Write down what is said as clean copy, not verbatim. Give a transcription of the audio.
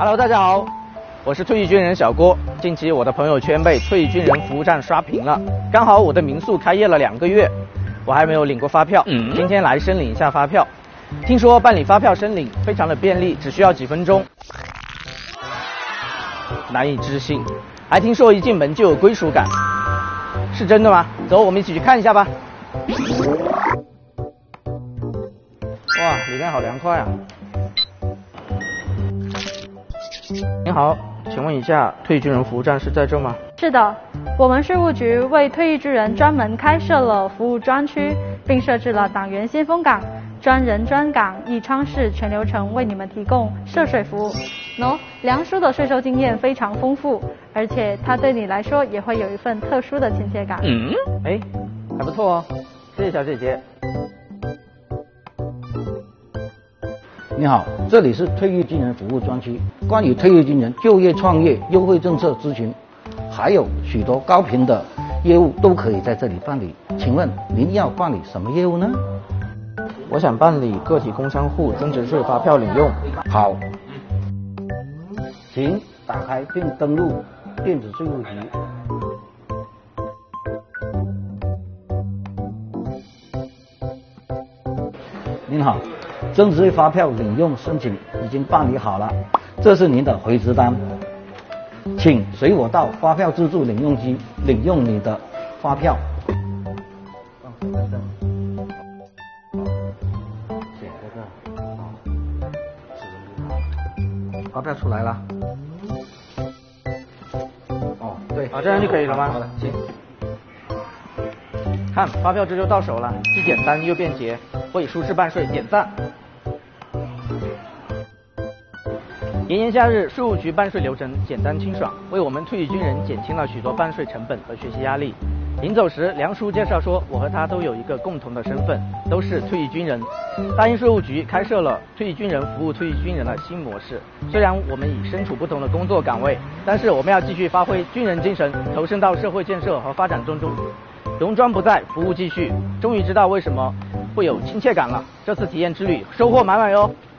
Hello， 大家好，我是退役军人小郭。近期我的朋友圈被退役军人服务站刷屏了，刚好我的民宿开业了2个月，我还没有领过发票，今天来申领一下发票。听说办理发票申领非常的便利，只需要几分钟。难以置信，还听说一进门就有归属感，是真的吗？走，我们一起去看一下吧。哇，里面好凉快啊！您好，请问一下，退役军人服务站是在这吗？ 是的，我们税务局为退役军人专门开设了服务专区，并设置了党员先锋岗，专人专岗，一窗式全流程为你们提供涉税服务。梁叔的税收经验非常丰富，而且他对你来说也会有一份特殊的亲切感。 哎，还不错哦，谢谢小姐姐。 你好，这里是退役军人服务专区，关于退役军人就业创业优惠政策咨询，还有许多高频的业务都可以在这里办理。请问您要办理什么业务呢？ 我想办理个体工商户增值税发票领用。 好，请打开并登录电子税务局。您好，增值税发票领用申请已经办理好了，这是您的回执单，请随我到发票自助领用机领用你的发票。写这个，发票出来了。哦，对， 这样就可以了吗？ 好的，行。 看，发票这就到手了，既简单又便捷，为舒适办税点赞。炎炎夏日，税务局办税流程简单清爽，为我们退役军人减轻了许多办税成本和学习压力。临走时，梁叔介绍说，我和他都有一个共同的身份，都是退役军人。大英税务局开设了退役军人服务退役军人的新模式。虽然我们已身处不同的工作岗位，但是我们要继续发挥军人精神，投身到社会建设和发展中。戎装不在，服务继续。终于知道为什么会有亲切感了。这次体验之旅收获满满哟。